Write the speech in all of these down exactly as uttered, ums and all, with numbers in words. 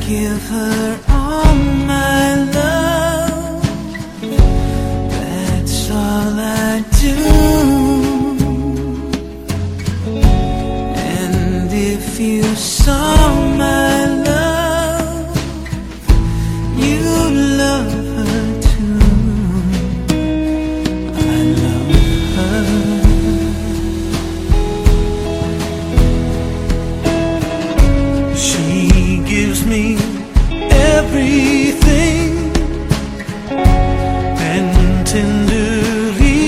give her all my love. That's all I do. And if you saw my love, you'd love her too. I love her. She gives me everything, and tenderly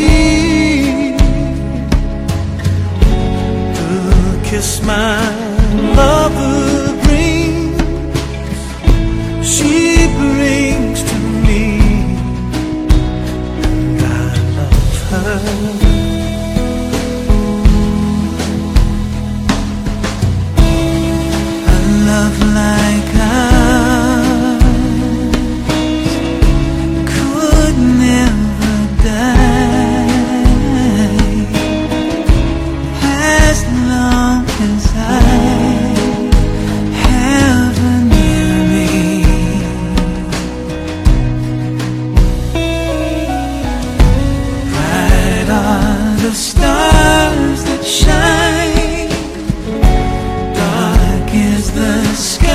the kiss my lover brings, she brings to me, and I love her. Love like ours could never die, as long as I have her near me. Bright are the stars that shine, dark is the sky.